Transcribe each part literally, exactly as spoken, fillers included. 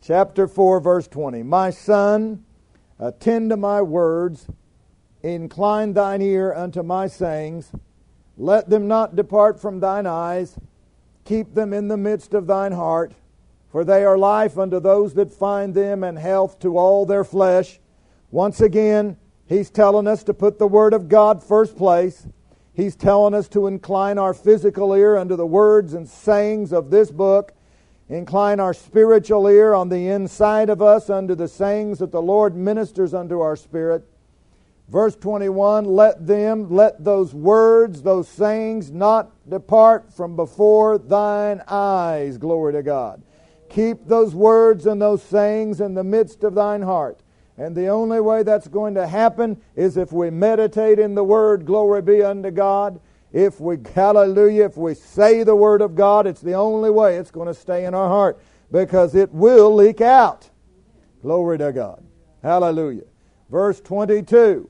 chapter four, verse twenty. My son, attend to my words, incline thine ear unto my sayings, let them not depart from thine eyes, keep them in the midst of thine heart, for they are life unto those that find them, and health to all their flesh. Once again, he's telling us to put the Word of God first place. He's telling us to incline our physical ear unto the words and sayings of this book. Incline our spiritual ear on the inside of us unto the sayings that the Lord ministers unto our spirit. Verse twenty-one, let them, let those words, those sayings not depart from before thine eyes. Glory to God. Keep those words and those sayings in the midst of thine heart. And the only way that's going to happen is if we meditate in the Word, glory be unto God. If we, hallelujah, if we say the Word of God, it's the only way it's going to stay in our heart, because it will leak out. Glory to God. Hallelujah. Verse twenty-two.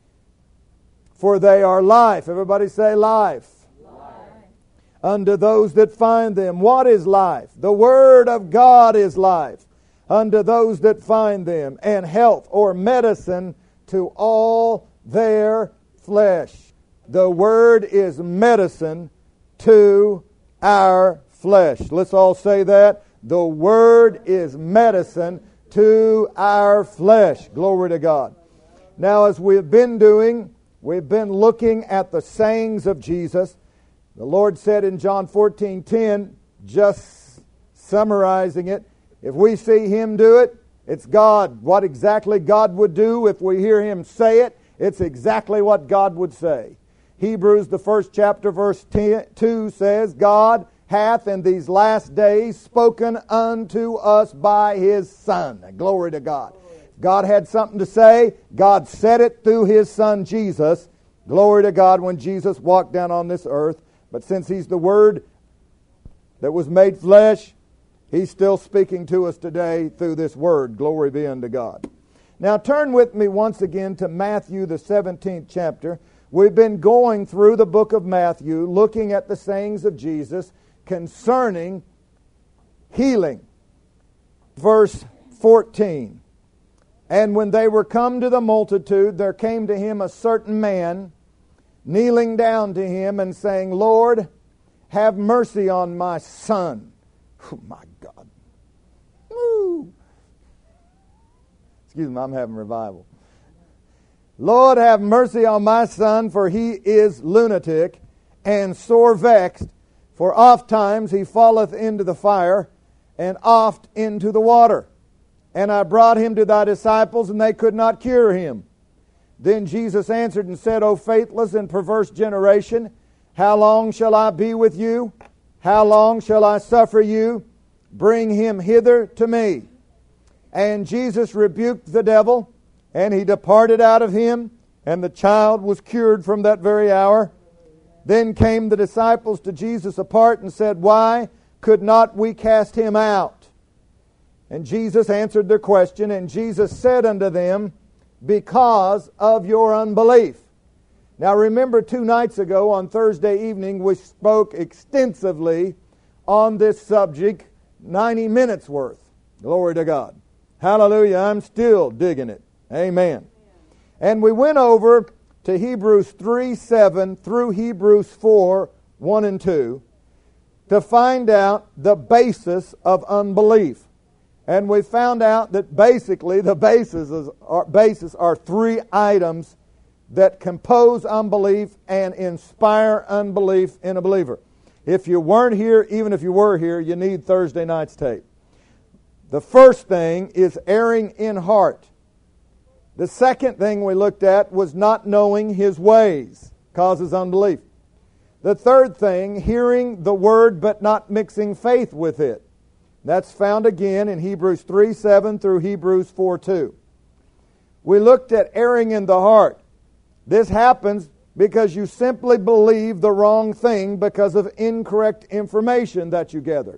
For they are life. Everybody say life. Life. Unto those that find them. What is life? The Word of God is life. Unto those that find them. And health or medicine to all their flesh. The Word is medicine to our flesh. Let's all say that. The Word is medicine to our flesh. Glory to God. Now, as we've been doing, we've been looking at the sayings of Jesus. The Lord said in John fourteen ten, just summarizing it, if we see Him do it, it's God. What exactly God would do if we hear Him say it, it's exactly what God would say. Hebrews, the first chapter, verse two says, God hath in these last days spoken unto us by His Son. Glory to God. God had something to say. God said it through His Son Jesus. Glory to God, when Jesus walked down on this earth. But since He's the Word that was made flesh, He's still speaking to us today through this Word. Glory be unto God. Now turn with me once again to Matthew, the seventeenth chapter. We've been going through the book of Matthew, looking at the sayings of Jesus concerning healing. Verse fourteen. And when they were come to the multitude, there came to him a certain man, kneeling down to him and saying, Lord, have mercy on my son. Oh my God. Woo. Excuse me, I'm having revival. Lord, have mercy on my son, for he is lunatic and sore vexed, for oft times he falleth into the fire, and oft into the water. And I brought him to thy disciples, and they could not cure him. Then Jesus answered and said, O faithless and perverse generation, how long shall I be with you? How long shall I suffer you? Bring him hither to me. And Jesus rebuked the devil, and he departed out of him, and the child was cured from that very hour. Then came the disciples to Jesus apart and said, Why could not we cast him out? And Jesus answered their question, and Jesus said unto them, Because of your unbelief. Now remember, two nights ago on Thursday evening, we spoke extensively on this subject, ninety minutes worth. Glory to God. Hallelujah. I'm still digging it. Amen. And we went over to Hebrews three seven through Hebrews four one and two to find out the basis of unbelief. And we found out that basically the basis are, basis are three items that compose unbelief and inspire unbelief in a believer. If you weren't here, even if you were here, you need Thursday night's tape. The first thing is erring in heart. The second thing we looked at was not knowing His ways, causes unbelief. The third thing, hearing the Word but not mixing faith with it. That's found again in Hebrews three seven through Hebrews four two. We looked at erring in the heart. This happens because you simply believe the wrong thing because of incorrect information that you gathered.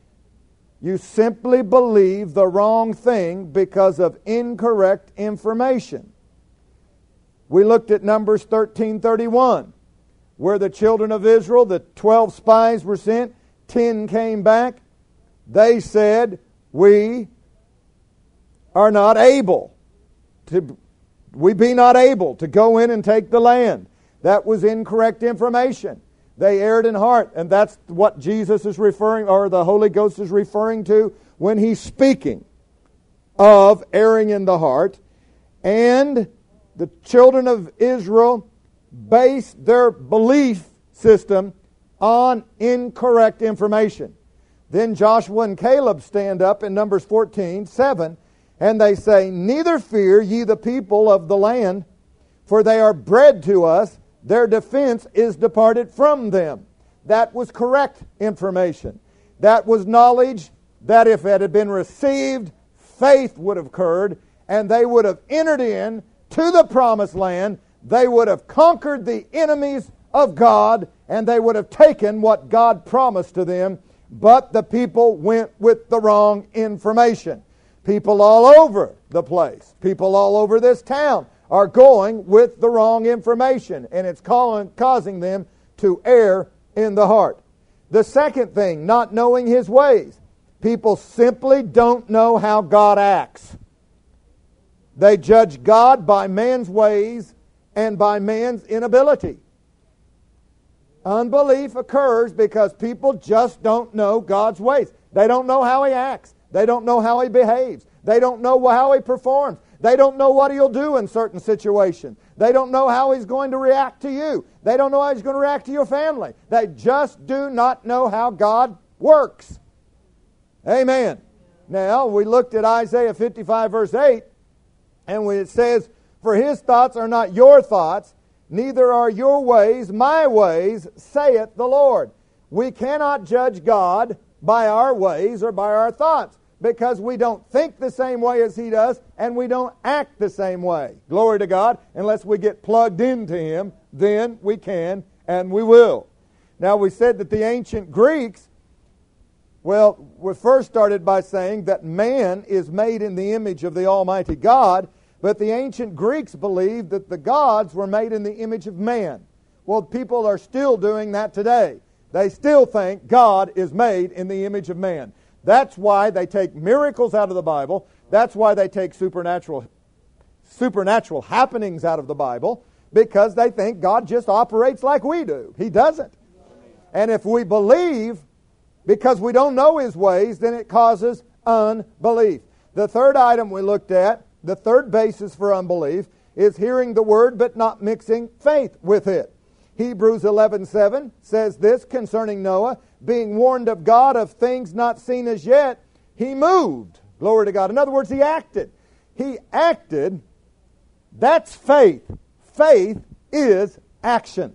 You simply believe the wrong thing because of incorrect information. We looked at Numbers thirteen thirty-one, where the children of Israel, the twelve spies were sent, ten came back. They said, we are not able to, we be not able to go in and take the land. That was incorrect information. They erred in heart, and that's what Jesus is referring, or the Holy Ghost is referring to when He's speaking of erring in the heart. And the children of Israel based their belief system on incorrect information. Then Joshua and Caleb stand up in Numbers fourteen, seven, and they say, "Neither fear ye the people of the land, for they are bread to us. Their defense is departed from them." That was correct information. That was knowledge that if it had been received, faith would have occurred, and they would have entered in to the promised land. They would have conquered the enemies of God, and they would have taken what God promised to them. But the people went with the wrong information. People all over the place, people all over this town are going with the wrong information, and it's calling, causing them to err in the heart. The second thing, not knowing His ways. People simply don't know how God acts. They judge God by man's ways and by man's inability. Unbelief occurs because people just don't know God's ways. They don't know how He acts. They don't know how He behaves. They don't know how He performs. They don't know what He'll do in certain situations. They don't know how He's going to react to you. They don't know how He's going to react to your family. They just do not know how God works. Amen. Now, we looked at Isaiah fifty-five, verse eight, and it says, "For His thoughts are not your thoughts, neither are your ways my ways, saith the Lord." We cannot judge God by our ways or by our thoughts, because we don't think the same way as He does, and we don't act the same way. Glory to God. Unless we get plugged into Him, then we can and we will. Now, we said that the ancient Greeks, well, we first started by saying that man is made in the image of the Almighty God, but the ancient Greeks believed that the gods were made in the image of man. Well, people are still doing that today. They still think God is made in the image of man. That's why they take miracles out of the Bible. That's why they take supernatural supernatural happenings out of the Bible, because they think God just operates like we do. He doesn't. And if we believe because we don't know His ways, then it causes unbelief. The third item we looked at, the third basis for unbelief, is hearing the Word but not mixing faith with it. Hebrews eleven seven says this concerning Noah: being warned of God of things not seen as yet, he moved. Glory to God. In other words, he acted. He acted. That's faith. Faith is action.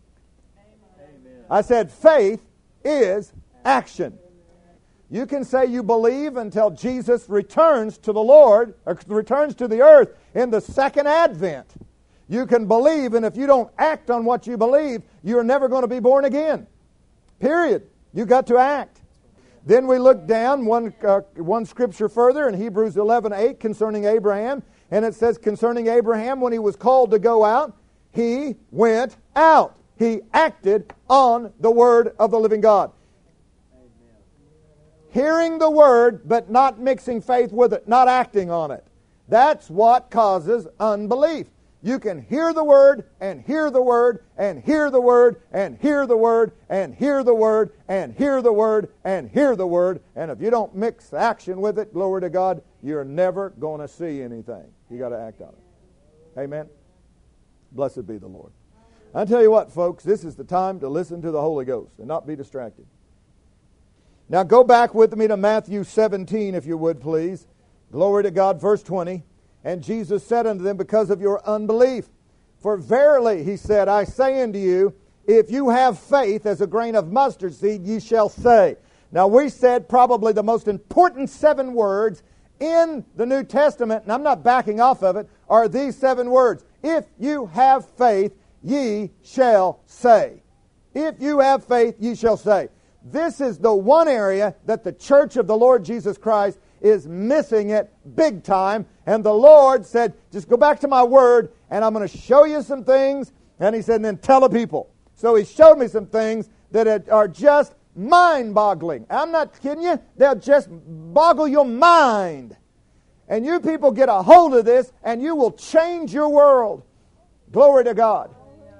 Amen. I said faith is action. You can say you believe until Jesus returns to the Lord, or returns to the earth in the second advent. You can believe, and if you don't act on what you believe, you're never going to be born again. Period. You got to act. Then we look down one uh, one scripture further in Hebrews eleven eight concerning Abraham, and it says concerning Abraham, when he was called to go out, he went out. He acted on the word of the living God. Amen. Hearing the word, but not mixing faith with it, not acting on it. That's what causes unbelief. You can hear the Word, and hear the Word, and hear the Word, and hear the Word, and hear the Word, and hear the Word, and hear the Word, and if you don't mix action with it, glory to God, you're never going to see anything. You got to act on it. Amen? Blessed be the Lord. I tell you what, folks, this is the time to listen to the Holy Ghost and not be distracted. Now go back with me to Matthew seventeen, if you would, please. Glory to God, verse twenty. And Jesus said unto them, because of your unbelief. For verily, He said, I say unto you, if you have faith as a grain of mustard seed, ye shall say. Now we said probably the most important seven words in the New Testament, and I'm not backing off of it, are these seven words. If you have faith, ye shall say. If you have faith, ye shall say. This is the one area that the church of the Lord Jesus Christ is missing it big time. And the Lord said, just go back to my word, and I'm going to show you some things. And He said, and then tell the people. So He showed me some things that are just mind-boggling. I'm not kidding you. They'll just boggle your mind. And you people get a hold of this and you will change your world. Glory to God.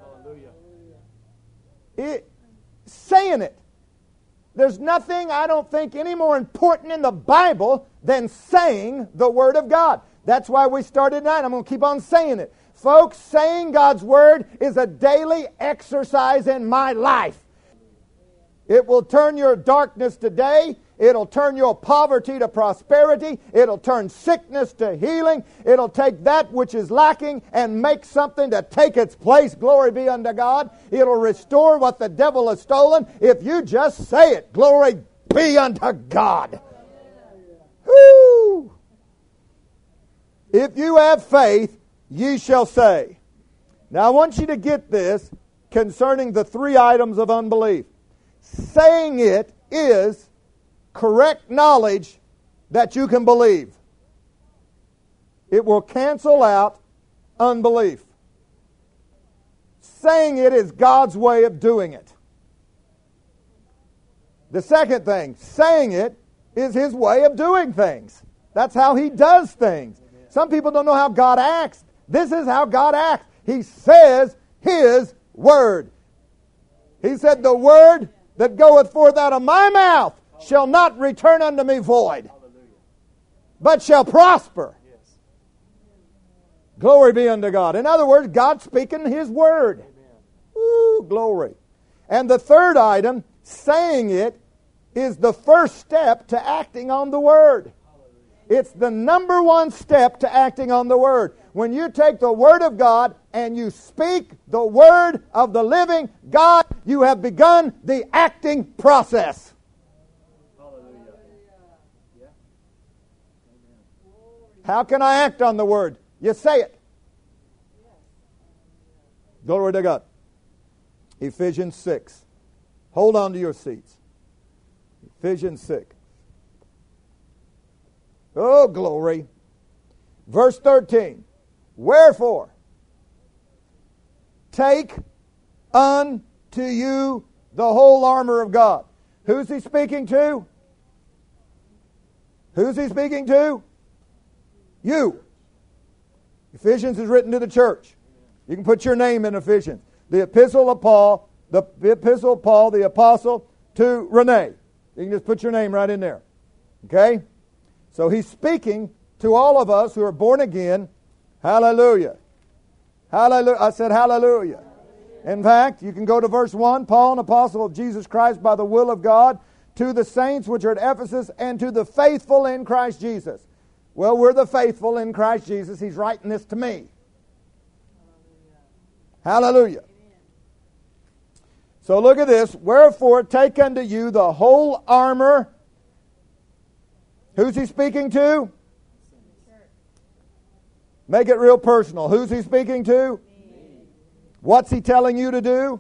It, saying it. There's nothing, I don't think, any more important in the Bible than saying the Word of God. That's why we started tonight. I'm going to keep on saying it. Folks, saying God's Word is a daily exercise in my life. It will turn your darkness to day. It'll turn your poverty to prosperity. It'll turn sickness to healing. It'll take that which is lacking and make something to take its place. Glory be unto God. It'll restore what the devil has stolen. If you just say it, glory be unto God. Woo! If you have faith, ye shall say. Now I want you to get this concerning the three items of unbelief. Saying it is correct knowledge that you can believe. It will cancel out unbelief. Saying it is God's way of doing it. The second thing, saying it is His way of doing things. That's how He does things. Some people don't know how God acts. This is how God acts. He says His word. He said, the word that goeth forth out of my mouth shall not return unto me void, but shall prosper. Glory be unto God. In other words, God's speaking His word. Woo, glory. And the third item, saying it, is the first step to acting on the word. It's the number one step to acting on the word. When you take the word of God and you speak the word of the living God, you have begun the acting process. How can I act on the word? You say it. Glory to God. Ephesians six. Hold on to your seats. Ephesians six. Oh, glory. Verse thirteen. Wherefore, take unto you the whole armor of God. Who's he speaking to? Who's he speaking to? You. Ephesians is written to the church. You can put your name in Ephesians. The epistle of Paul, the epistle of Paul, the apostle to Renee. You can just put your name right in there. Okay? So he's speaking to all of us who are born again. Hallelujah. Hallelujah. I said hallelujah. In fact, you can go to verse one. Paul, an apostle of Jesus Christ by the will of God, to the saints which are at Ephesus, and to the faithful in Christ Jesus. Well, we're the faithful in Christ Jesus. He's writing this to me. Hallelujah. So look at this. Wherefore, take unto you the whole armor. Who's he speaking to? Make it real personal. Who's he speaking to? What's he telling you to do?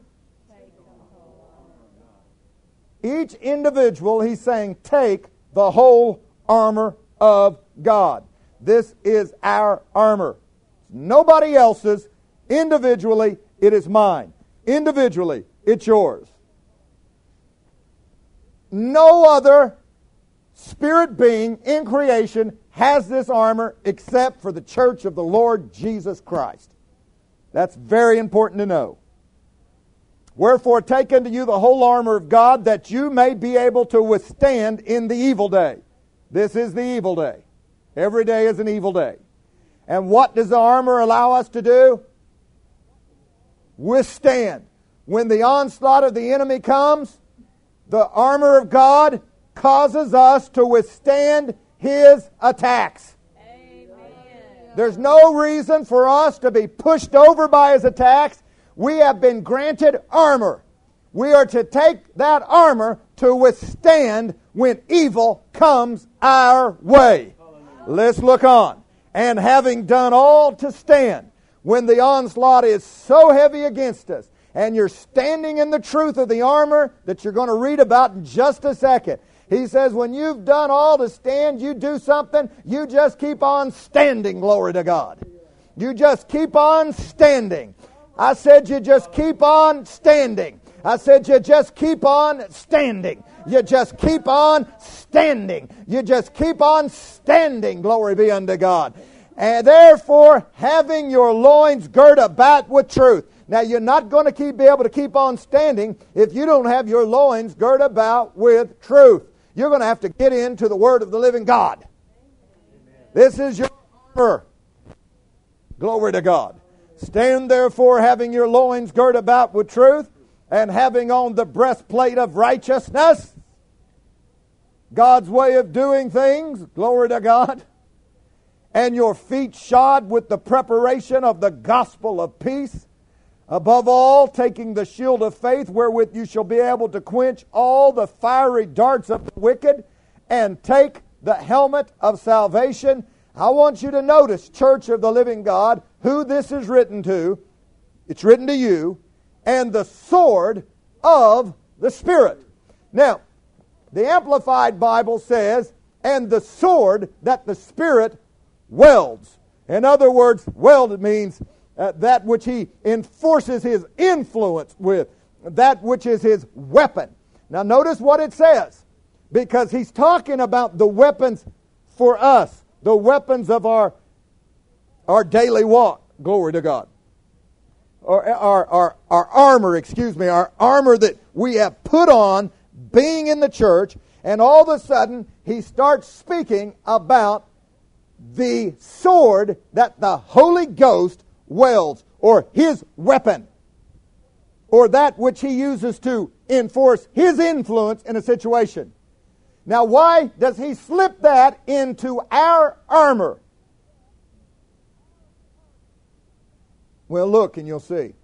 Each individual, he's saying, take the whole armor of God. This is our armor. Nobody else's. Individually, it is mine. Individually, it's yours. No other spirit being in creation has this armor except for the church of the Lord Jesus Christ. That's very important to know. Wherefore take unto you the whole armor of God, that you may be able to withstand in the evil day. This is the evil day. Every day is an evil day. And what does the armor allow us to do? Withstand. When the onslaught of the enemy comes, the armor of God causes us to withstand his attacks. Amen. There's no reason for us to be pushed over by his attacks. We have been granted armor. We are to take that armor to withstand when evil comes our way. Let's look on. And having done all to stand, when the onslaught is so heavy against us, and you're standing in the truth of the armor that you're going to read about in just a second. He says, when you've done all to stand, you do something, you just keep on standing, glory to God. You just keep on standing. I said you just keep on standing. I said, you just keep on standing. You just keep on standing. You just keep on standing. Glory be unto God. And therefore, having your loins girt about with truth. Now, you're not going to keep be able to keep on standing if you don't have your loins girt about with truth. You're going to have to get into the Word of the living God. Amen. This is your armor. Glory to God. Stand therefore, having your loins girt about with truth, and having on the breastplate of righteousness, God's way of doing things, glory to God, and your feet shod with the preparation of the gospel of peace, above all, taking the shield of faith, wherewith you shall be able to quench all the fiery darts of the wicked, and take the helmet of salvation. I want you to notice, Church of the Living God, who this is written to. It's written to you. And the sword of the Spirit. Now, the Amplified Bible says, and the sword that the Spirit welds. In other words, weld means uh, that which He enforces His influence with, that which is His weapon. Now, notice what it says, because He's talking about the weapons for us, the weapons of our, our daily walk. Glory to God. Or our, our, our armor, excuse me, our armor that we have put on being in the church, and all of a sudden he starts speaking about the sword that the Holy Ghost wields, or His weapon, or that which He uses to enforce His influence in a situation. Now, why does He slip that into our armor? Well, look and you'll see.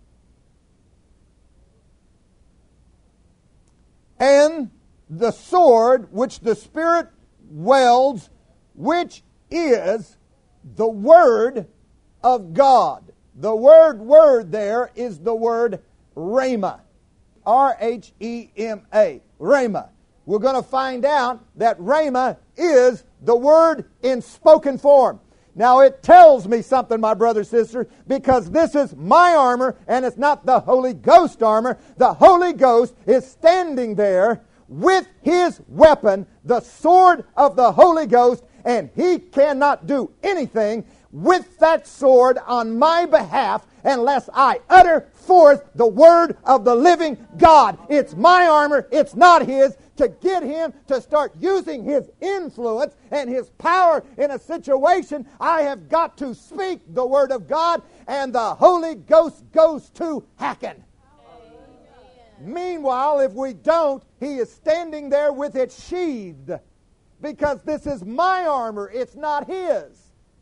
And the sword which the Spirit welds, which is the Word of God. The word word there is the word rhema. R H E M A. Rhema. We're going to find out that rhema is the word in spoken form. Now, it tells me something, my brother, sister, because this is my armor, and it's not the Holy Ghost armor. The Holy Ghost is standing there with His weapon, the sword of the Holy Ghost, and He cannot do anything with that sword on my behalf unless I utter forth the word of the living God. It's my armor, it's not His. To get Him to start using His influence and His power in a situation, I have got to speak the Word of God, and the Holy Ghost goes to hacking. Amen. Meanwhile, if we don't, He is standing there with it sheathed, because this is my armor, it's not His. Amen.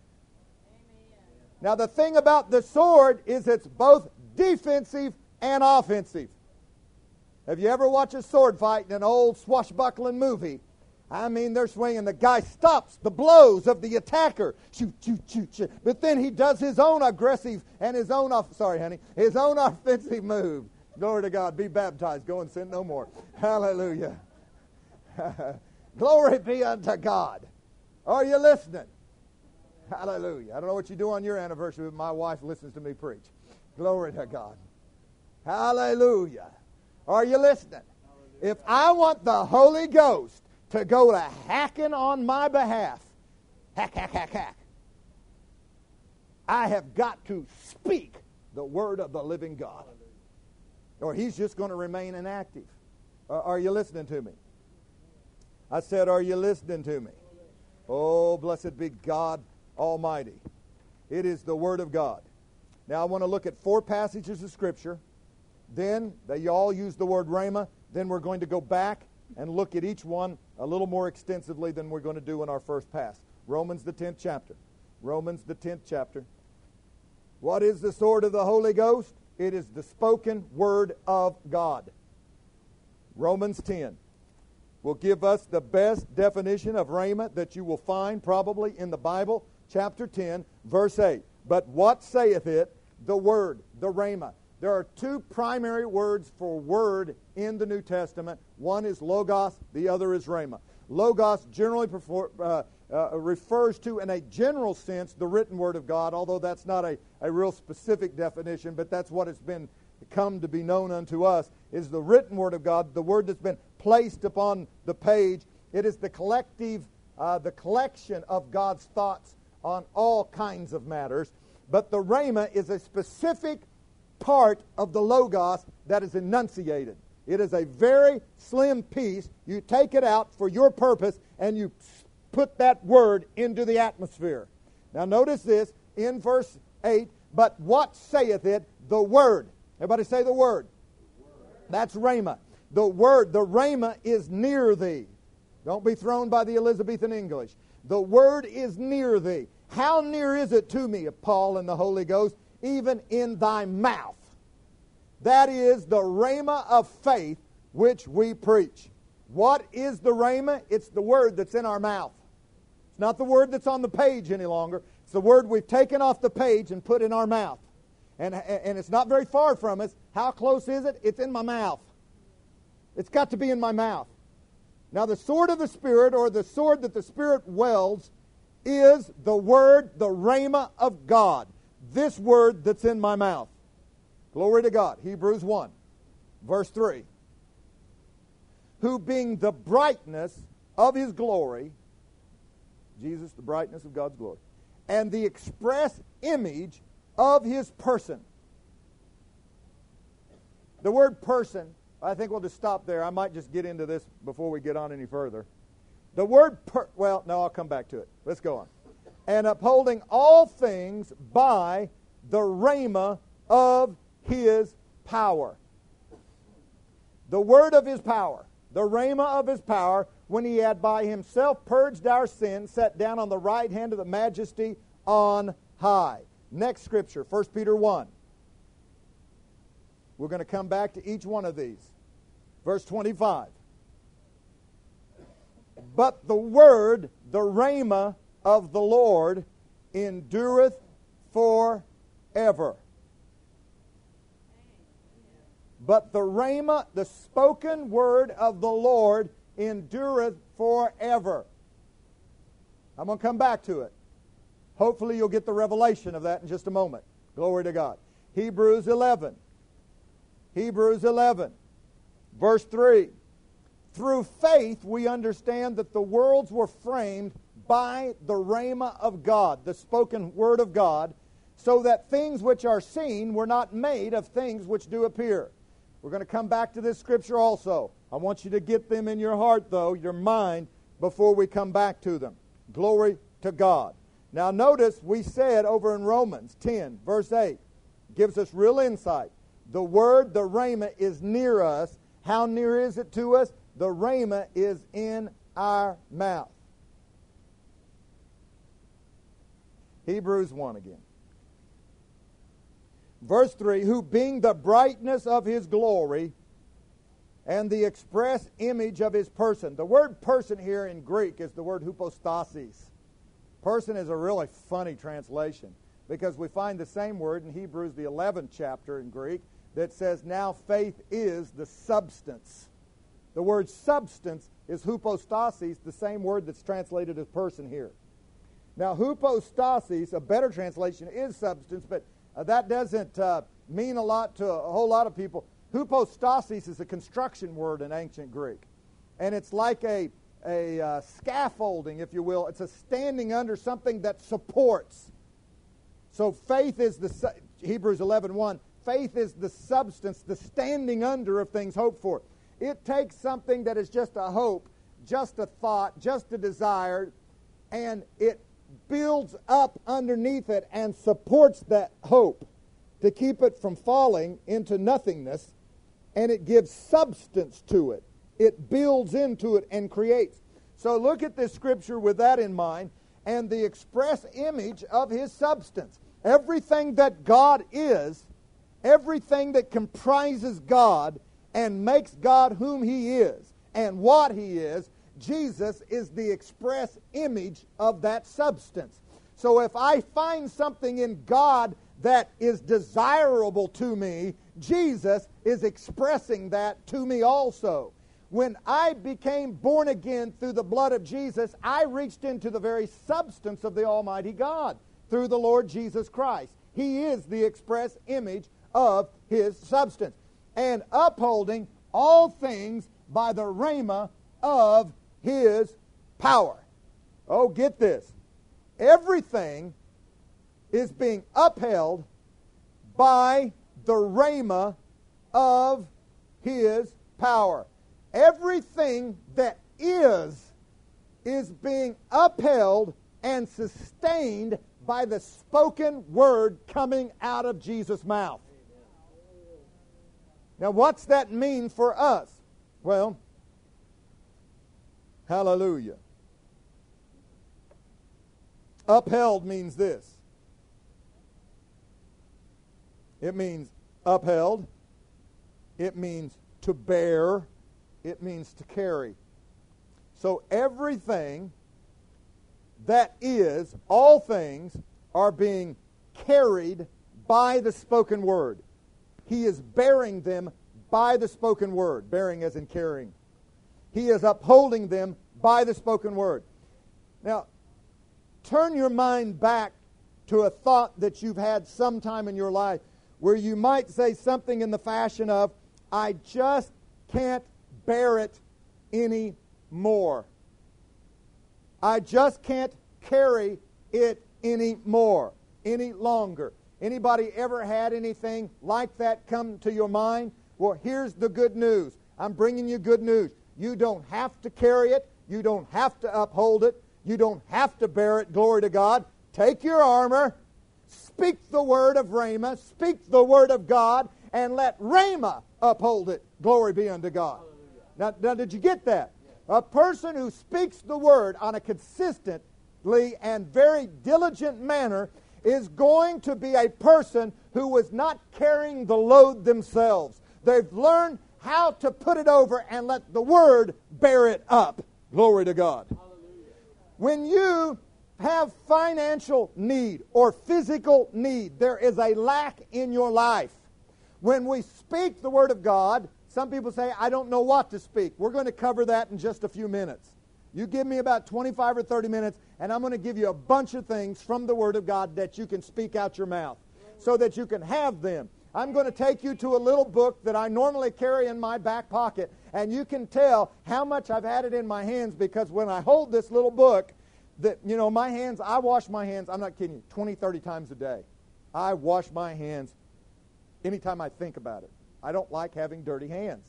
Now, the thing about the sword is it's both defensive and offensive. Have you ever watched a sword fight in an old swashbuckling movie? I mean, they're swinging. The guy stops the blows of the attacker. Shoot, shoot, shoot, shoot. But then he does his own aggressive and his own, off- sorry, honey, his own offensive move. Glory to God. Be baptized. Go and sin no more. Hallelujah. Glory be unto God. Are you listening? Hallelujah. I don't know what you do on your anniversary, but my wife listens to me preach. Glory to God. Hallelujah. Are you listening? If I want the Holy Ghost to go to hacking on my behalf, hack, hack, hack, hack, I have got to speak the word of the living God, or He's just going to remain inactive. Uh, are you listening to me? I said, are you listening to me? Oh, blessed be God Almighty. It is the Word of God. Now I want to look at four passages of Scripture. Then, they all use the word rhema. Then we're going to go back and look at each one a little more extensively than we're going to do in our first pass. Romans the tenth chapter. Romans the tenth chapter. What is the sword of the Holy Ghost? It is the spoken word of God. Romans ten will give us the best definition of rhema that you will find probably in the Bible. Chapter ten, verse eight. But what saith it? The word, the rhema. There are two primary words for word in the New Testament. One is logos, the other is rhema. Logos generally prefer, uh, uh, refers to, in a general sense, the written word of God, although that's not a, a real specific definition, but that's what it's been come to be known unto us is the written Word of God, the Word that's been placed upon the page. It is the collective, uh, the collection of God's thoughts on all kinds of matters. But the Rhema is a specific part of the Logos that is enunciated. It is a very slim piece. You take it out for your purpose and you put that word into the atmosphere. Now notice this in verse eight, but what saith it? The Word. Everybody say the Word. The word. That's Rhema. The Word, the Rhema is near thee. Don't be thrown by the Elizabethan English. The Word is near thee. How near is it to me, Paul and the Holy Ghost? Even in thy mouth. That is the Rhema of faith which we preach. What is the Rhema? It's the Word that's in our mouth. It's not the Word that's on the page any longer. It's the Word we've taken off the page and put in our mouth. And, and it's not very far from us. How close is it? It's in my mouth. It's got to be in my mouth. Now the sword of the Spirit, or the sword that the Spirit wields, is the Word, the Rhema of God. This Word that's in my mouth. Glory to God. Hebrews one, verse three. Who being the brightness of His glory, Jesus, the brightness of God's glory, and the express image of His person. The word person, I think we'll just stop there. I might just get into this before we get on any further. The word, per, well, no, I'll come back to it. Let's go on. And upholding all things by the Rhema of His power. The word of His power. The Rhema of His power, when He had by Himself purged our sins, sat down on the right hand of the Majesty on high. Next scripture, First Peter one. We're going to come back to each one of these. Verse twenty-five. But the word, the Rhema of the Lord, endureth forever. But the Rhema, the spoken word of the Lord, endureth forever. I'm going to come back to it. Hopefully you'll get the revelation of that in just a moment. Glory to God. Hebrews eleven. Hebrews eleven, verse three. Through faith we understand that the worlds were framed by the Rhema of God, the spoken word of God, so that things which are seen were not made of things which do appear. We're going to come back to this scripture also. I want you to get them in your heart, though, your mind, before we come back to them. Glory to God. Now notice we said over in Romans ten, verse eight, gives us real insight. The word, the Rhema, is near us. How near is it to us? The Rhema is in our mouth. Hebrews one again. Verse three, who being the brightness of His glory and the express image of His person. The word person here in Greek is the word hypostasis. Person is a really funny translation because we find the same word in Hebrews, the eleventh chapter in Greek, that says, now faith is the substance. The word substance is hypostasis, the same word that's translated as person here. Now, hypostasis, a better translation, is substance, but uh, that doesn't uh, mean a lot to a, a whole lot of people. Hypostasis is a construction word in ancient Greek. And it's like a, a uh, scaffolding, if you will. It's a standing under something that supports. So faith is the, su- Hebrews eleven one, faith is the substance, the standing under of things hoped for. It takes something that is just a hope, just a thought, just a desire, and it builds up underneath it and supports that hope to keep it from falling into nothingness, and it gives substance to it. It builds into it and creates. So look at this scripture with that in mind, and the express image of His substance. Everything that God is, everything that comprises God and makes God whom He is and what He is, Jesus is the express image of that substance. So if I find something in God that is desirable to me, Jesus is expressing that to me also. When I became born again through the blood of Jesus, I reached into the very substance of the Almighty God through the Lord Jesus Christ. He is the express image of His substance, and upholding all things by the rhema of His power. Oh, get this. Everything is being upheld by the rhema of His power. Everything that is, is being upheld and sustained by the spoken word coming out of Jesus' mouth. Now, what's that mean for us? Well, hallelujah. Upheld means this. It means upheld. It means to bear. It means to carry. So everything that is, all things, are being carried by the spoken word. He is bearing them by the spoken word. Bearing as in carrying. He is upholding them by the spoken word. Now, turn your mind back to a thought that you've had sometime in your life where you might say something in the fashion of, I just can't bear it anymore. I just can't carry it anymore, any longer. Anybody ever had anything like that come to your mind? Well, here's the good news. I'm bringing you good news. You don't have to carry it. You don't have to uphold it. You don't have to bear it. Glory to God. Take your armor. Speak the word of Rhema. Speak the word of God. And let Rhema uphold it. Glory be unto God. Now, now, did you get that? A person who speaks the word on a consistently and very diligent manner is going to be a person who is not carrying the load themselves. They've learned how to put it over and let the word bear it up. Glory to God. Hallelujah. When you have financial need or physical need, there is a lack in your life. When we speak the word of God, some people say, I don't know what to speak. We're going to cover that in just a few minutes. You give me about twenty-five or thirty minutes, and I'm going to give you a bunch of things from the Word of God that you can speak out your mouth so that you can have them. I'm going to take you to a little book that I normally carry in my back pocket, and you can tell how much I've had it in my hands because when I hold this little book, that you know, my hands, I wash my hands, I'm not kidding you, twenty, thirty times a day. I wash my hands anytime I think about it. I don't like having dirty hands.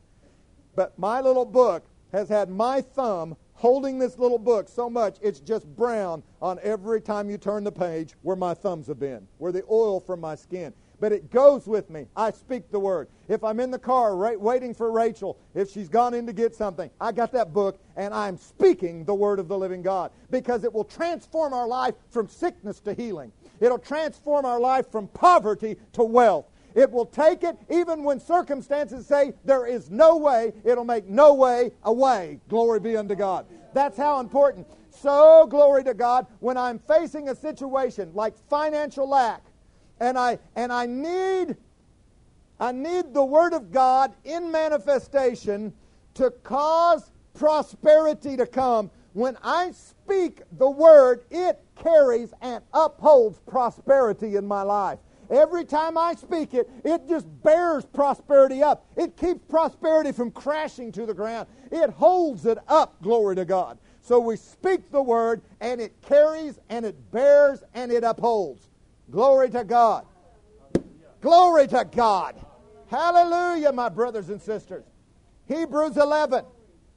But my little book has had my thumb holding this little book so much it's just brown on every time you turn the page where my thumbs have been, where the oil from my skin. But it goes with me. I speak the word. If I'm in the car right, waiting for Rachel, if she's gone in to get something, I got that book and I'm speaking the word of the living God because it will transform our life from sickness to healing. It'll transform our life from poverty to wealth. It will take it even when circumstances say there is no way. It'll make no way a way. Glory be unto God. That's how important. So, glory to God, when I'm facing a situation like financial lack, and I and I need I need the Word of God in manifestation to cause prosperity to come. When I speak the Word, it carries and upholds prosperity in my life. Every time I speak it, it just bears prosperity up. It keeps prosperity from crashing to the ground. It holds it up, glory to God. So we speak the word, and it carries, and it bears, and it upholds. Glory to God. Glory to God. Hallelujah, my brothers and sisters. Hebrews eleven.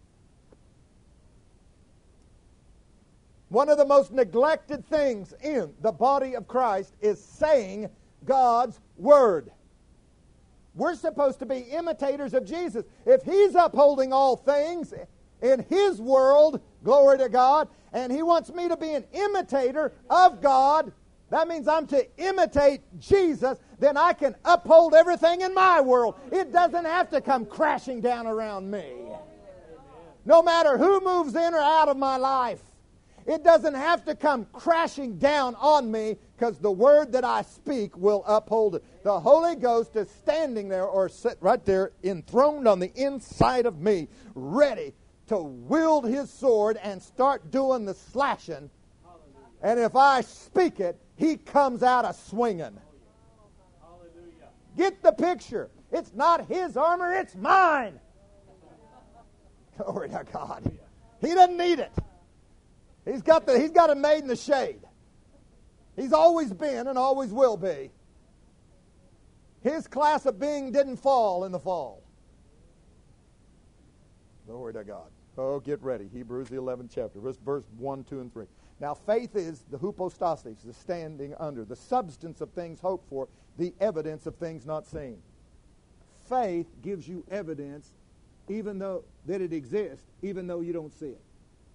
One of the most neglected things in the body of Christ is saying God's Word. We're supposed to be imitators of Jesus. If He's upholding all things in His world, glory to God, and He wants me to be an imitator of God, that means I'm to imitate Jesus, then I can uphold everything in my world. It doesn't have to come crashing down around me. No matter who moves in or out of my life. It doesn't have to come crashing down on me because the word that I speak will uphold it. The Holy Ghost is standing there or sit right there enthroned on the inside of me, ready to wield His sword and start doing the slashing. And if I speak it, He comes out a swinging. Get the picture. It's not his armor, it's mine. Glory to God. He doesn't need it. He's got the he's got it made in the shade. He's always been and always will be. His class of being didn't fall in the fall. Glory to God. Oh, get ready. Hebrews the eleventh chapter, verse, verse one, two, and three. Now, faith is the hypostasis, the standing under, the substance of things hoped for, the evidence of things not seen. Faith gives you evidence even though that it exists, even though you don't see it.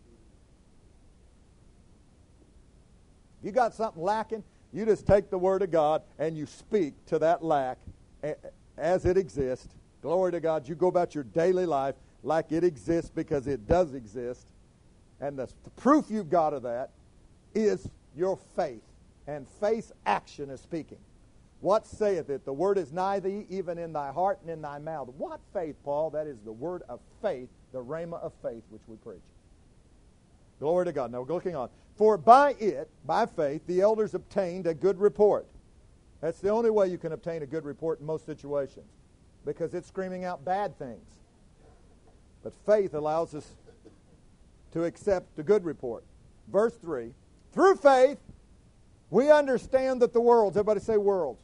If you got something lacking, you just take the Word of God and you speak to that lack as it exists. Glory to God. You go about your daily life like it exists because it does exist. And the, the proof you've got of that is your faith. And faith's action is speaking. What saith it? The word is nigh thee, even in thy heart and in thy mouth. What faith, Paul? That is the word of faith, the rhema of faith which we preach. Glory to God. Now, looking on. For by it, by faith, the elders obtained a good report. That's the only way you can obtain a good report in most situations, because it's screaming out bad things. But faith allows us to accept the good report. Verse three, through faith, we understand that the worlds, everybody say worlds.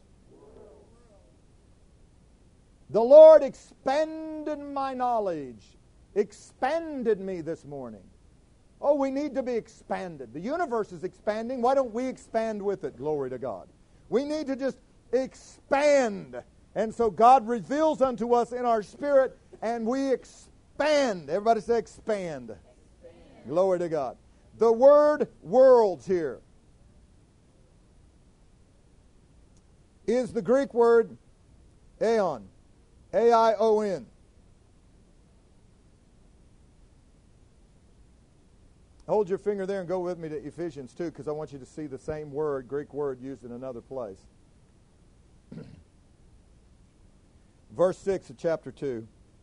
The Lord expanded my knowledge, expanded me this morning. Oh, we need to be expanded. The universe is expanding. Why don't we expand with it? Glory to God. We need to just expand. And so God reveals unto us in our spirit, and we expand. Everybody say expand. Expand. Glory to God. The word worlds here is the Greek word aeon. A I O N. Hold your finger there and go with me to Ephesians two, because I want you to see the same word, Greek word, used in another place. Verse six of chapter two.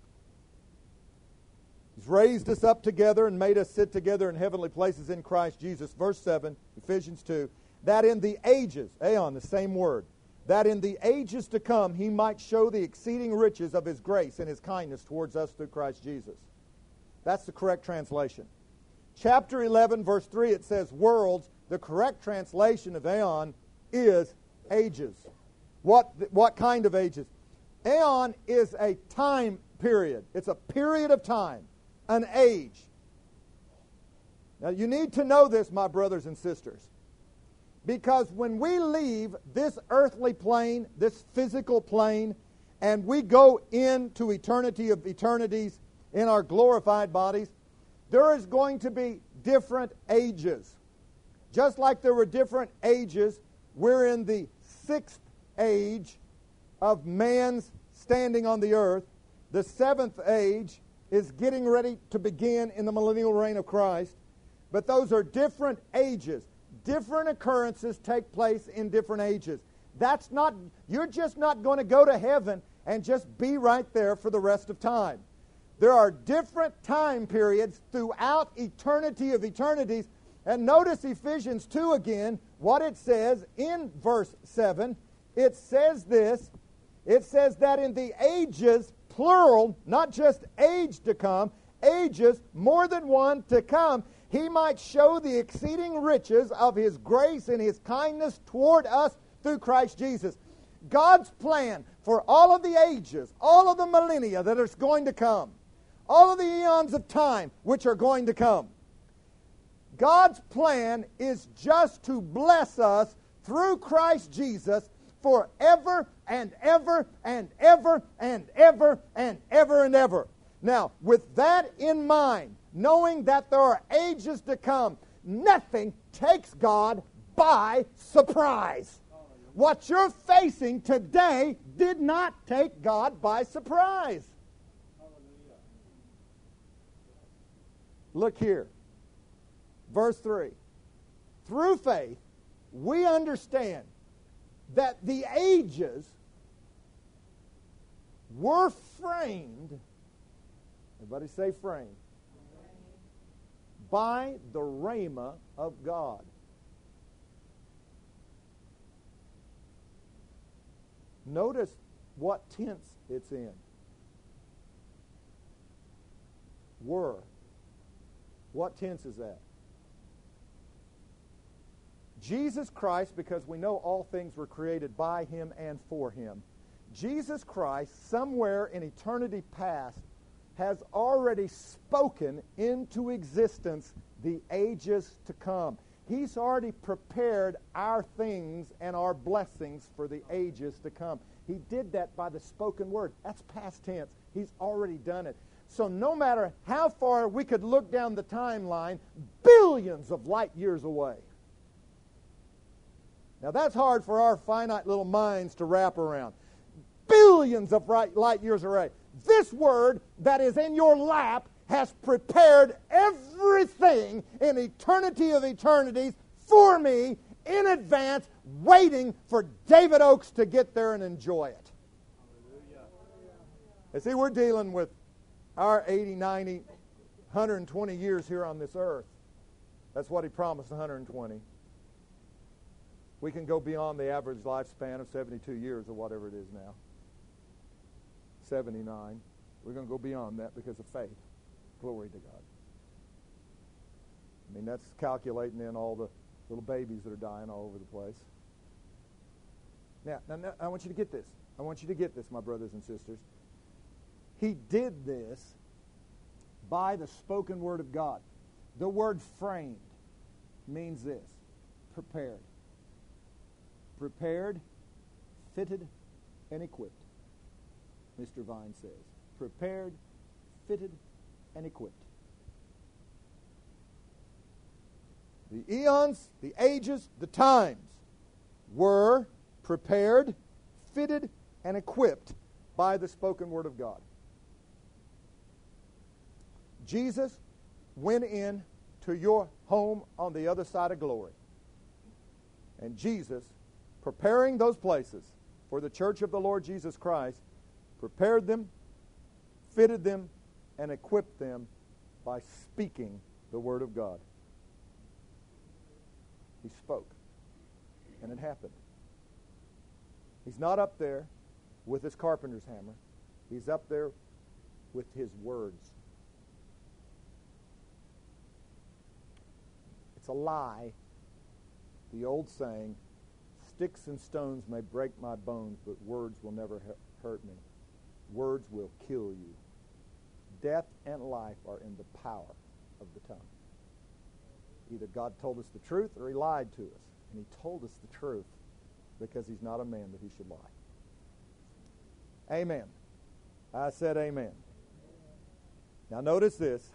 He's raised us up together and made us sit together in heavenly places in Christ Jesus. Verse seven, Ephesians two. That in the ages, aeon, the same word, that in the ages to come he might show the exceeding riches of his grace and his kindness towards us through Christ Jesus. That's the correct translation. Chapter eleven, verse three, it says worlds. The correct translation of aeon is ages. What, what kind of ages? Aeon is a time period. It's a period of time, an age. Now, you need to know this, my brothers and sisters, because when we leave this earthly plane, this physical plane, and we go into eternity of eternities in our glorified bodies, there is going to be different ages. Just like there were different ages, we're in the sixth age of man's standing on the earth. The seventh age is getting ready to begin in the millennial reign of Christ. But those are different ages. Different occurrences take place in different ages. That's not, you're just not going to go to heaven and just be right there for the rest of time. There are different time periods throughout eternity of eternities. And notice Ephesians two again, what it says in verse seven. It says this, it says that in the ages, plural, not just age to come, ages, more than one to come, he might show the exceeding riches of his grace and his kindness toward us through Christ Jesus. God's plan for all of the ages, all of the millennia that is going to come, all of the eons of time which are going to come. God's plan is just to bless us through Christ Jesus forever and ever and ever and ever and ever and ever. Now, with that in mind, knowing that there are ages to come, nothing takes God by surprise. What you're facing today did not take God by surprise. Look here. Verse three. Through faith, we understand that the ages were framed, everybody say framed, by the rhema of God. Notice what tense it's in. Were. What tense is that? Jesus Christ, because we know all things were created by Him and for Him. Jesus Christ, somewhere in eternity past, has already spoken into existence the ages to come. He's already prepared our things and our blessings for the ages to come. He did that by the spoken word. That's past tense. He's already done it. So no matter how far we could look down the timeline, billions of light years away. Now that's hard for our finite little minds to wrap around. Billions of light years away. This word that is in your lap has prepared everything in eternity of eternities for me in advance, waiting for David Oakes to get there and enjoy it. You see, we're dealing with our eighty, ninety, one hundred twenty years here on this earth. That's what He promised, one hundred twenty. We can go beyond the average lifespan of seventy-two years or whatever it is now. seventy-nine. We're going to go beyond that because of faith. Glory to God. I mean, that's calculating in all the little babies that are dying all over the place. Now, now, now, I want you to get this. I want you to get this, my brothers and sisters. He did this by the spoken word of God. The word framed means this: prepared. Prepared, fitted, and equipped. Mister Vine says. Prepared, fitted, and equipped. The eons, the ages, the times were prepared, fitted, and equipped by the spoken word of God. Jesus went in to your home on the other side of glory. And Jesus, preparing those places for the church of the Lord Jesus Christ, prepared them, fitted them, and equipped them by speaking the word of God. He spoke, and it happened. He's not up there with his carpenter's hammer. He's up there with his words. It's a lie, the old saying, sticks and stones may break my bones, but words will never hurt me. Words will kill you. Death and life are in the power of the tongue. Either God told us the truth or He lied to us. And He told us the truth because He's not a man that He should lie. Amen. I said amen. Now notice this.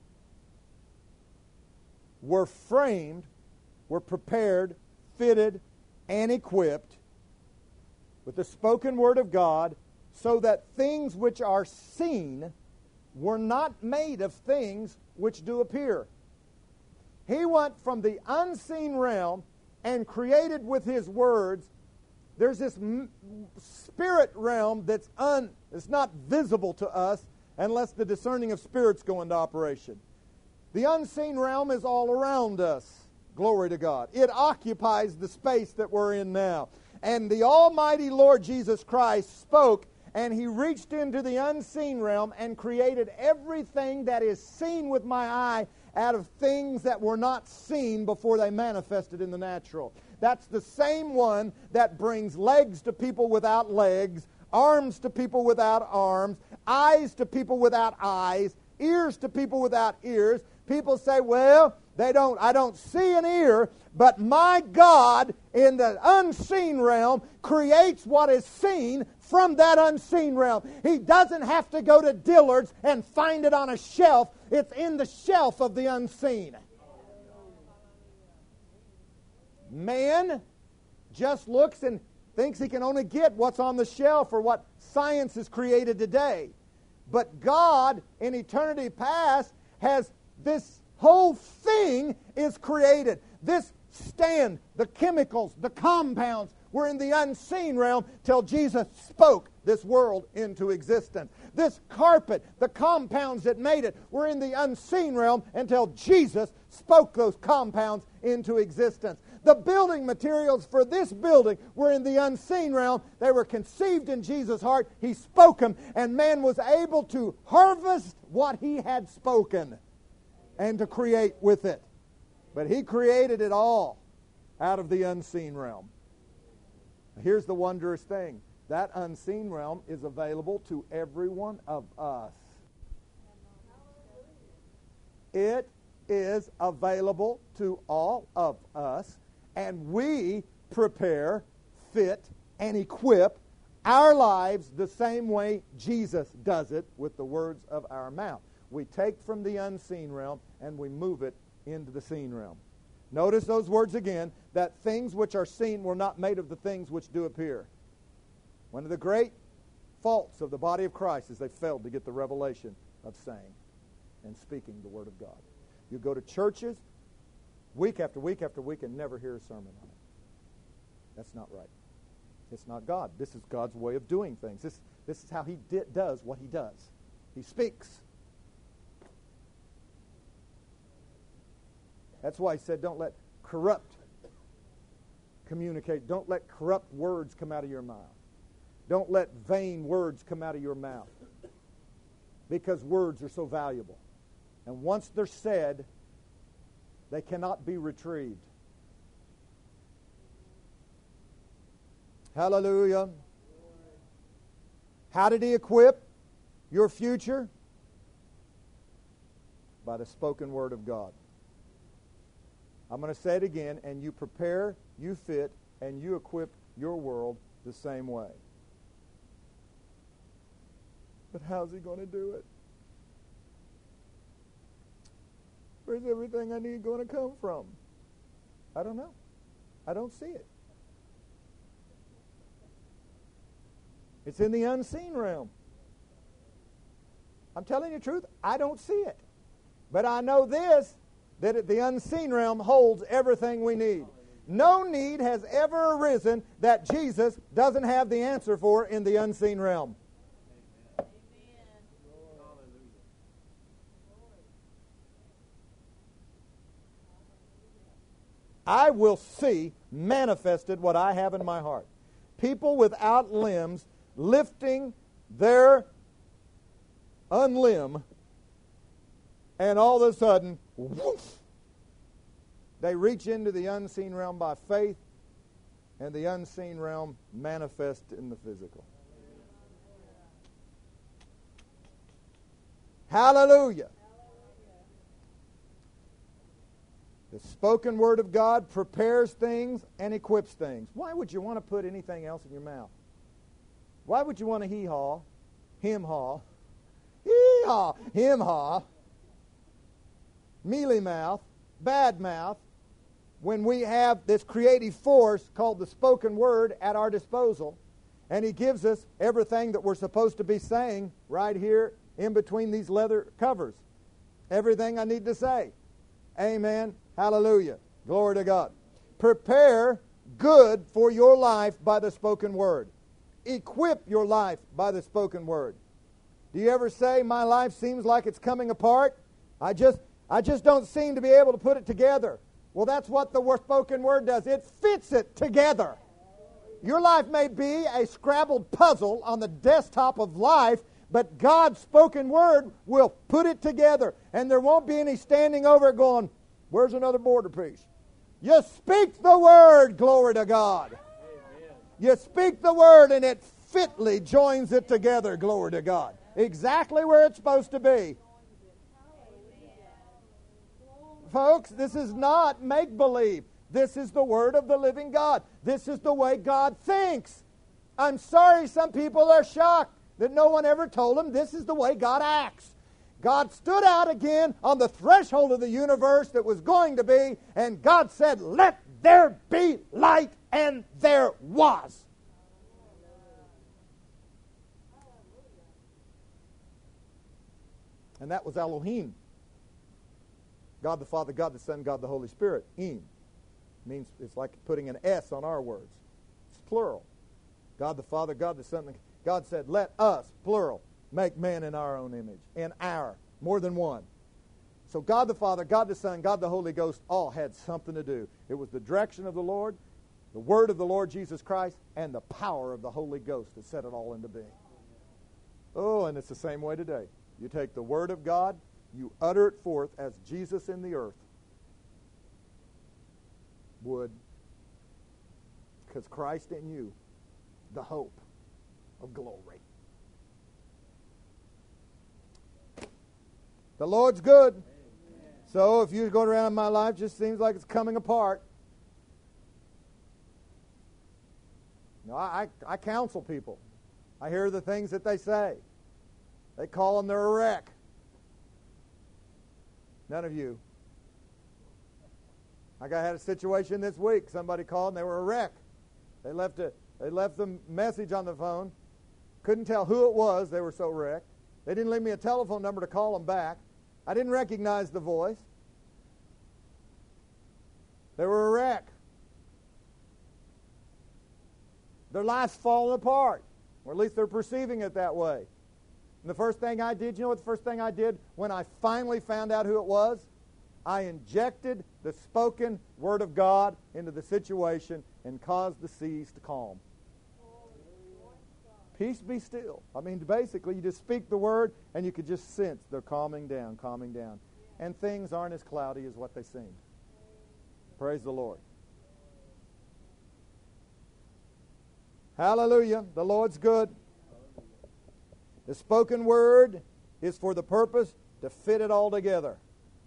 We're framed, we're prepared, fitted, and equipped with the spoken word of God so that things which are seen were not made of things which do appear. He went from the unseen realm and created with His words. There's this m- spirit realm that's un, it's not visible to us unless the discerning of spirits go into operation. The unseen realm is all around us. Glory to God. It occupies the space that we're in now. And the Almighty Lord Jesus Christ spoke, and He reached into the unseen realm and created everything that is seen with my eye out of things that were not seen before they manifested in the natural. That's the same one that brings legs to people without legs, arms to people without arms, eyes to people without eyes, ears to people without ears. People say, well, they don't, I don't see an ear, but my God in the unseen realm creates what is seen from that unseen realm. He doesn't have to go to Dillard's and find it on a shelf. It's in the shelf of the unseen. Man just looks and thinks he can only get what's on the shelf or what science has created today. But God, in eternity past, has this whole thing is created. This stand, the chemicals, the compounds were in the unseen realm till Jesus spoke this world into existence. This carpet, the compounds that made it, were in the unseen realm until Jesus spoke those compounds into existence. The building materials for this building were in the unseen realm. They were conceived in Jesus' heart. He spoke them, and man was able to harvest what he had spoken and to create with it. But he created it all out of the unseen realm. Here's the wondrous thing. That unseen realm is available to every one of us. It is available to all of us, and we prepare, fit, and equip our lives the same way Jesus does it with the words of our mouth. We take from the unseen realm and we move it into the seen realm. Notice those words again, that things which are seen were not made of the things which do appear. One of the great faults of the body of Christ is they failed to get the revelation of saying and speaking the Word of God. You go to churches week after week after week and never hear a sermon on it. That's not right. It's not God. This is God's way of doing things. This, this is how He di- does what He does. He speaks. That's why He said, don't let corrupt communicate. Don't let corrupt words come out of your mouth. Don't let vain words come out of your mouth. Because words are so valuable. And once they're said, they cannot be retrieved. Hallelujah. How did He equip your future? By the spoken word of God. I'm going to say it again, and you prepare, you fit, and you equip your world the same way. But how's He going to do it? Where's everything I need going to come from? I don't know. I don't see it. It's in the unseen realm. I'm telling you the truth, I don't see it. But I know this, that the unseen realm holds everything we need. No need has ever arisen that Jesus doesn't have the answer for in the unseen realm. I will see manifested what I have in my heart. People without limbs lifting their unlimb, and all of a sudden, whoosh, they reach into the unseen realm by faith, and the unseen realm manifests in the physical. Hallelujah. The spoken word of God prepares things and equips things. Why would you want to put anything else in your mouth? Why would you want to hee-haw, him-haw, hee-haw, him-haw, mealy mouth, bad mouth, when we have this creative force called the spoken word at our disposal, and He gives us everything that we're supposed to be saying right here in between these leather covers. Everything I need to say. Amen. Hallelujah. Glory to God. Prepare good for your life by the spoken word. Equip your life by the spoken word. Do you ever say, my life seems like it's coming apart? I just, I just don't seem to be able to put it together. Well, that's what the spoken word does. It fits it together. Your life may be a scrabbled puzzle on the desktop of life, but God's spoken word will put it together. And there won't be any standing over it going, where's another border piece? You speak the word, glory to God. Amen. You speak the word and it fitly joins it together, glory to God. Exactly where it's supposed to be. Folks, this is not make-believe. This is the word of the living God. This is the way God thinks. I'm sorry some people are shocked that no one ever told them this is the way God acts. God stood out again on the threshold of the universe that was going to be, and God said, let there be light, and there was. And that was Elohim. God the Father, God the Son, God the Holy Spirit. Im means it's like putting an S on our words. It's plural. God the Father, God the Son. God said, let us, plural, make man in our own image. In our, more than one. So God the Father, God the Son, God the Holy Ghost all had something to do. It was the direction of the Lord, the Word of the Lord Jesus Christ, and the power of the Holy Ghost that set it all into being. Oh, and it's the same way today. You take the Word of God, you utter it forth as Jesus in the earth would, because Christ in you, the hope of glory. The Lord's good. Amen. So if you're going around in my life, it just seems like it's coming apart. No, I, I counsel people. I hear the things that they say. They call them they're a wreck. None of you. Like I had a situation this week. Somebody called and they were a wreck. They left a they left the message on the phone. Couldn't tell who it was. They were so wrecked. They didn't leave me a telephone number to call them back. I didn't recognize the voice. They were a wreck. Their life's falling apart, or at least they're perceiving it that way. And the first thing I did, you know what the first thing I did when I finally found out who it was? I injected the spoken Word of God into the situation and caused the seas to calm. Peace be still. I mean, basically, you just speak the Word and you could just sense they're calming down, calming down. And things aren't as cloudy as what they seem. Praise the Lord. Hallelujah. The Lord's good. The spoken Word is for the purpose to fit it all together.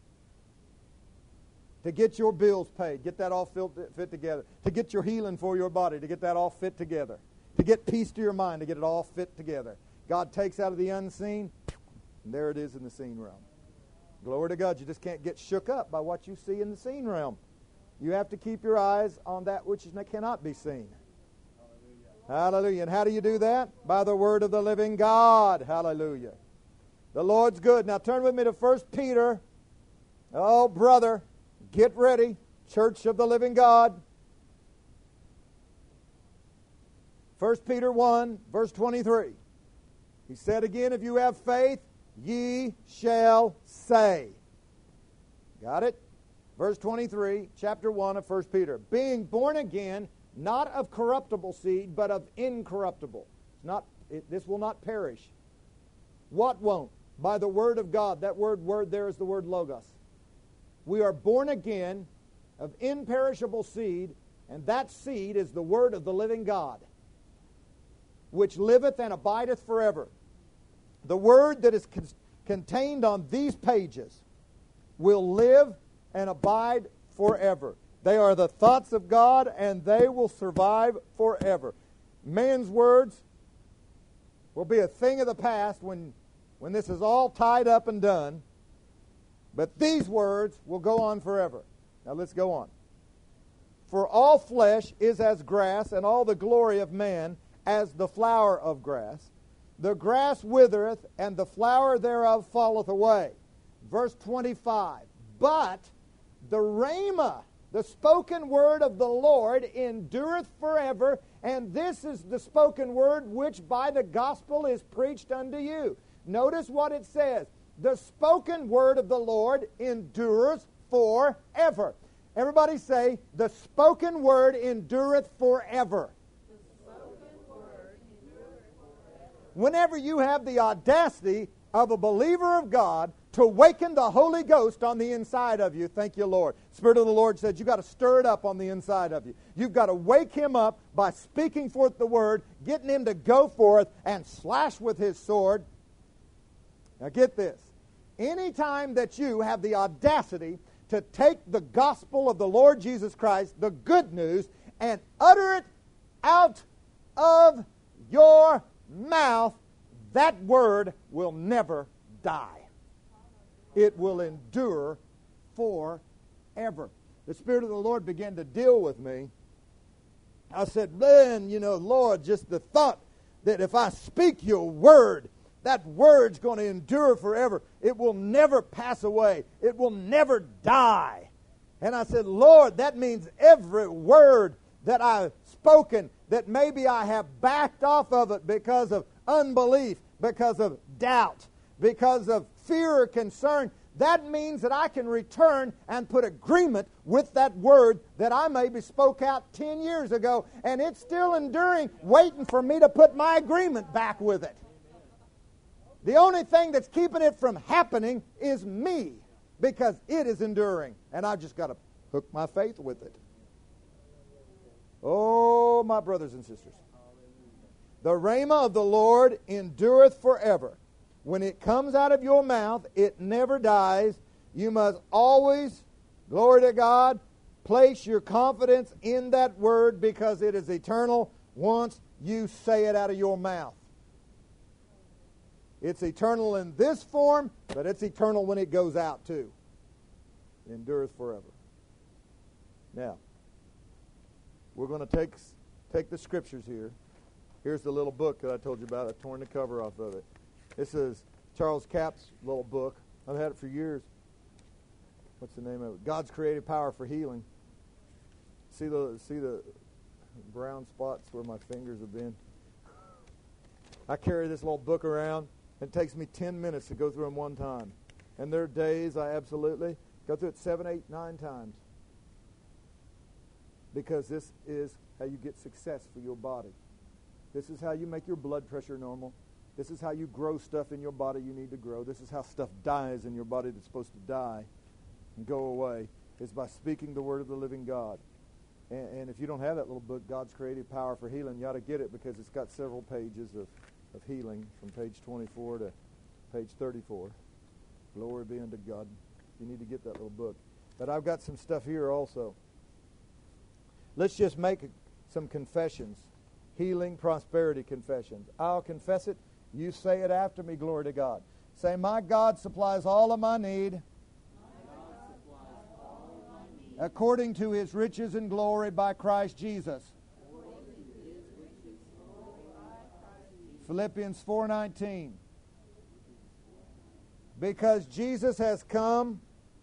To get your bills paid, get that all fit, fit together. To get your healing for your body, to get that all fit together. To get peace to your mind, to get it all fit together. God takes out of the unseen, and there it is in the seen realm. Glory to God. You just can't get shook up by what you see in the seen realm. You have to keep your eyes on that which cannot be seen. Hallelujah. Hallelujah. And how do you do that? By the Word of the living God. Hallelujah. The Lord's good. Now turn with me to First Peter. Oh, brother, get ready. Church of the living God. First Peter one, verse twenty-three. He said again, if you have faith, ye shall say. Got it? Verse twenty-three, chapter one of First Peter. Being born again, not of corruptible seed, but of incorruptible. It's not, it, this will not perish. What won't? By the Word of God. That word, word there is the word logos. We are born again of imperishable seed, and that seed is the Word of the living God, which liveth and abideth forever. The Word that is con- contained on these pages will live and abide forever. They are the thoughts of God, and they will survive forever. Man's words will be a thing of the past when, when this is all tied up and done, but these words will go on forever. Now let's go on. For all flesh is as grass, and all the glory of man as the flower of grass. The grass withereth, and the flower thereof falleth away. Verse twenty-five. But the rhema, the spoken word of the Lord, endureth forever, and this is the spoken word which by the gospel is preached unto you. Notice what it says. The spoken word of the Lord endureth forever. Everybody say, the spoken word endureth forever. Whenever you have the audacity of a believer of God to awaken the Holy Ghost on the inside of you, thank you, Lord. Spirit of the Lord said you've got to stir it up on the inside of you. You've got to wake him up by speaking forth the word, getting him to go forth and slash with his sword. Now get this. Anytime that you have the audacity to take the gospel of the Lord Jesus Christ, the good news, and utter it out of your mouth, that word will never die. It will endure forever. The Spirit of the Lord began to deal with me. I said, man, you know, Lord, just the thought that if I speak your word, that word's going to endure forever. It will never pass away. It will never die. And I said, Lord, that means every word that I've spoken that maybe I have backed off of it because of unbelief, because of doubt, because of fear or concern, that means that I can return and put agreement with that word that I maybe spoke out ten years ago, and it's still enduring, waiting for me to put my agreement back with it. The only thing that's keeping it from happening is me, because it is enduring, and I've just got to hook my faith with it. Oh, my brothers and sisters. The rhema of the Lord endureth forever. When it comes out of your mouth, it never dies. You must always, glory to God, place your confidence in that word because it is eternal once you say it out of your mouth. It's eternal in this form, but it's eternal when it goes out too. It endureth forever. Now, we're going to take, take the scriptures here. Here's the little book that I told you about. I've torn the cover off of it. This is Charles Capp's little book. I've had it for years. What's the name of it? God's Creative Power for Healing. See the see the brown spots where my fingers have been? I carry this little book around. It takes me ten minutes to go through them one time. And there are days I absolutely go through it seven, eight, nine times. Because this is how you get success for your body. This is how you make your blood pressure normal. This is how you grow stuff in your body you need to grow. This is how stuff dies in your body that's supposed to die and go away, is by speaking the word of the living God. And, and if you don't have that little book, God's Creative Power for Healing, you ought to get it because it's got several pages of, of healing from page twenty-four to page thirty-four. Glory be unto God. You need to get that little book. But I've got some stuff here also. Let's just make some confessions. Healing, prosperity confessions. I'll confess it. You say it after me, glory to God. Say, my God supplies all of my need, according to His riches and glory by Christ Jesus. Philippians four nineteen. Because Jesus has come,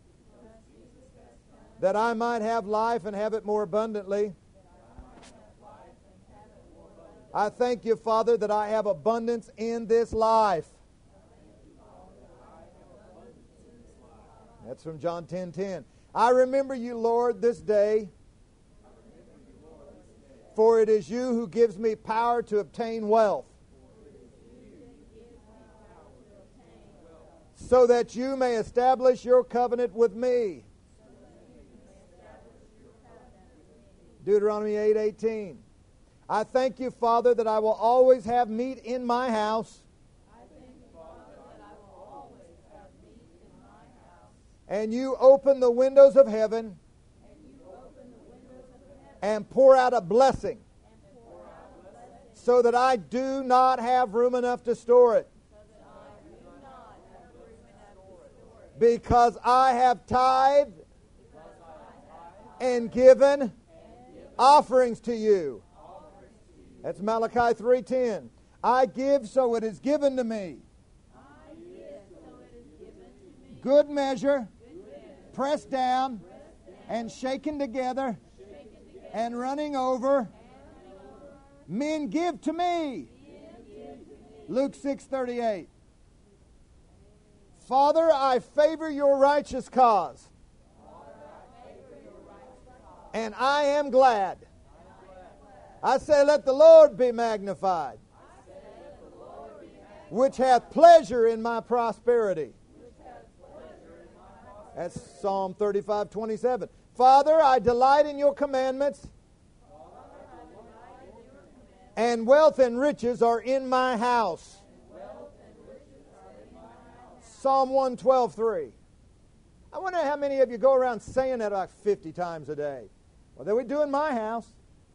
that I might have life and have it more abundantly. I thank you, Father, that I have abundance in this life. That's from John ten ten. I remember you, Lord, this day, for it is you who gives me power to obtain wealth, so that you may establish your covenant with me. Deuteronomy eight eighteen. I thank you, Father, that I will always have meat in my house. I thank you, Father, that I will always have meat in my house. And you open the windows of heaven. And you open the windows of heaven. And pour out a blessing. And pour out a blessing. So that I do not have room enough to store it. So that I do not have room enough to store it. Because I have tithed and given, and given offerings to you. That's Malachi three ten. I give, so it is given to me. I give, so it is given to me. Good measure, Good measure. Pressed down, pressed down. And shaken together, shaken together. And running over. And running over. Men give to me. Give to me. Luke six thirty-eight. Father, I favor your righteous cause. Father, I favor your righteous cause. And I am glad. I say, let the Lord be magnified, the Lord be magnified. Which hath pleasure in my prosperity. That's Psalm thirty-five twenty-seven. Father, I delight in your commandments, and wealth and riches are in my house. Psalm one twelve three. I wonder how many of you go around saying that like fifty times a day. Well, that we do in my house.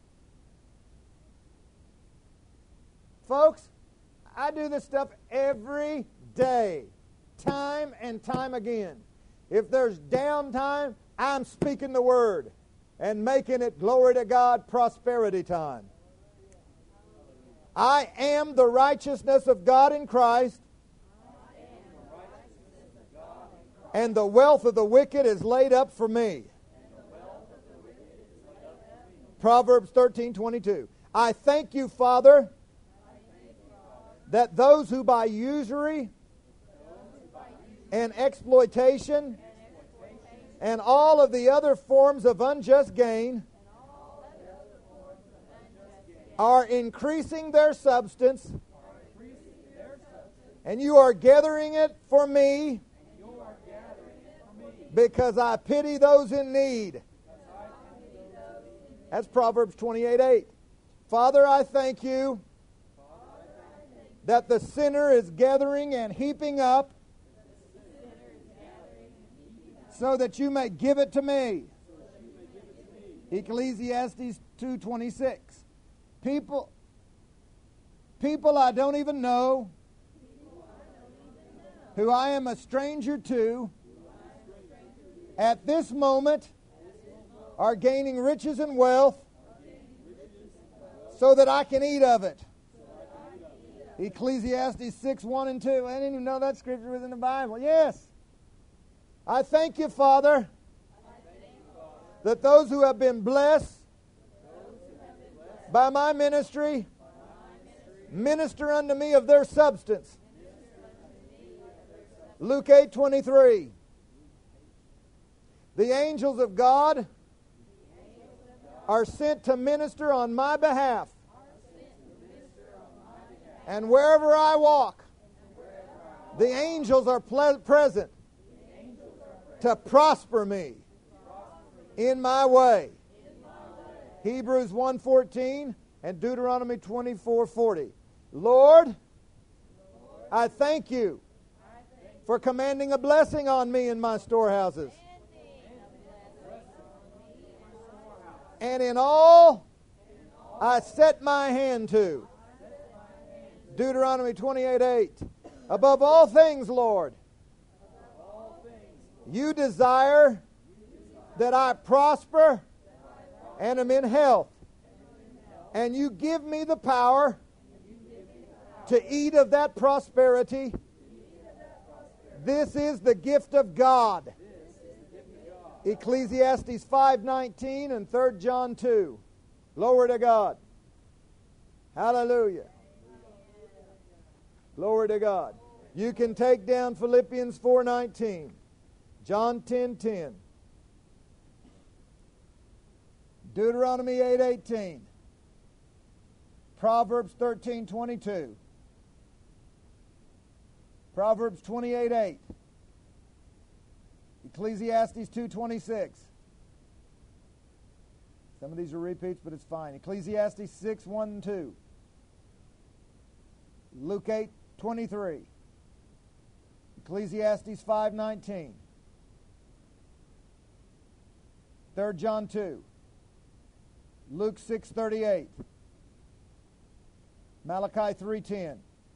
Folks, I do this stuff every day, time and time again. If there's downtime, I'm speaking the word and making it, glory to God, prosperity time. I am the righteousness of God in Christ, and the wealth of the wicked is laid up for me. Proverbs thirteen twenty-two. I thank you, Father, that those who by usury and exploitation and all of the other forms of unjust gain are increasing their substance, and you are gathering it for me because I pity those in need. That's Proverbs twenty-eight eight. Father, I thank you that the sinner is gathering and heaping up so that you may give it to me. Ecclesiastes two twenty-six. People, people I don't even know, who I am a stranger to, at this moment are gaining riches and wealth so that I can eat of it. Ecclesiastes six one and two. I didn't even know that scripture was in the Bible. Yes. I thank you, Father, that those who have been blessed by my ministry minister unto me of their substance. Luke eight twenty-three. The angels of God are sent to minister on my behalf. And wherever I walk, the angels are ple- present to prosper me in my way. Hebrews one fourteen and Deuteronomy twenty-four forty. Lord, I thank you for commanding a blessing on me in my storehouses. And in all I set my hand to. Deuteronomy twenty-eight eight. Above all things, Lord, you desire that I prosper and am in health. And you give me the power to eat of that prosperity. This is the gift of God. Ecclesiastes five nineteen and Third John two. Glory to God. Hallelujah. Glory to God. You can take down Philippians four nineteen, John ten ten, Deuteronomy eight eighteen, Proverbs thirteen twenty-two, Proverbs twenty-eight eight, Ecclesiastes two twenty-six. Some of these are repeats, but it's fine. Ecclesiastes six one and two. Luke eight twenty-three. Ecclesiastes five nineteen. Third John two. Luke six thirty-eight. Malachi three ten.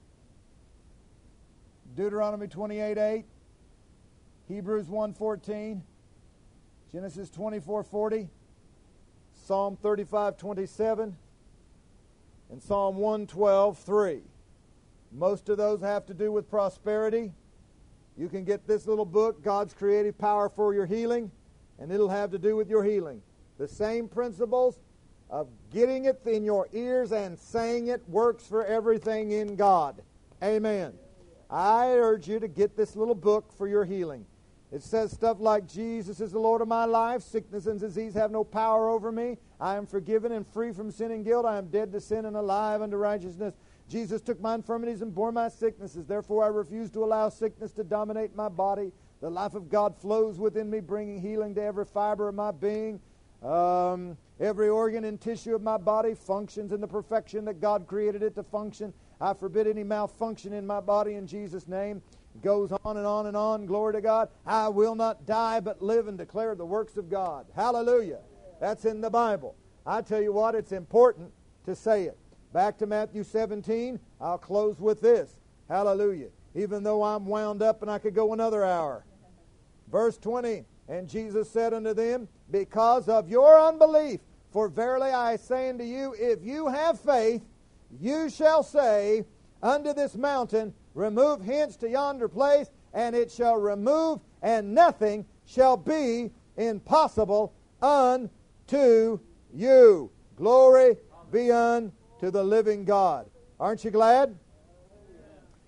Deuteronomy twenty-eight eight. Hebrews one fourteen. Genesis twenty-four forty. Psalm thirty-five twenty-seven. And Psalm one twelve three. Most of those have to do with prosperity. You can get this little book, God's Creative Power for Your Healing, and it'll have to do with your healing. The same principles of getting it in your ears and saying it works for everything in God. Amen. I urge you to get this little book for your healing. It says stuff like, Jesus is the Lord of my life. Sickness and disease have no power over me. I am forgiven and free from sin and guilt. I am dead to sin and alive unto righteousness. Jesus took my infirmities and bore my sicknesses. Therefore I refuse to allow sickness to dominate my body. The life of God flows within me, bringing healing to every fiber of my being. Um, every organ and tissue of my body functions in the perfection that God created it to function. I forbid any malfunction in my body in Jesus' name. It goes on and on and on. Glory to God. I will not die but live and declare the works of God. Hallelujah. That's in the Bible. I tell you what, it's important to say it. Back to Matthew seventeen, I'll close with this. Hallelujah. Even though I'm wound up and I could go another hour. Verse twenty, and Jesus said unto them, because of your unbelief, for verily I say unto you, if you have faith, you shall say unto this mountain, remove hence to yonder place, and it shall remove, and nothing shall be impossible unto you. Glory be unto to the living God. Aren't you glad?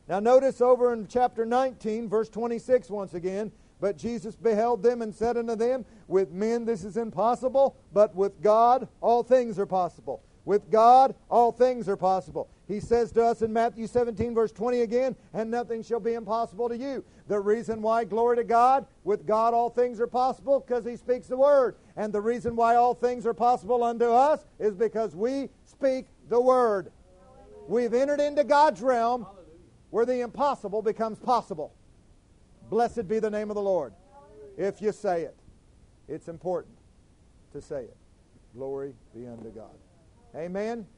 Now notice over in chapter nineteen, verse twenty-six once again, but Jesus beheld them and said unto them, with men this is impossible, but with God all things are possible. With God all things are possible. He says to us in Matthew seventeen, verse twenty again, and nothing shall be impossible to you. The reason why, glory to God, with God all things are possible, because He speaks the Word. And the reason why all things are possible unto us is because we speak the Word. We've entered into God's realm where the impossible becomes possible. Blessed be the name of the Lord. If you say it, it's important to say it. Glory be unto God. Amen.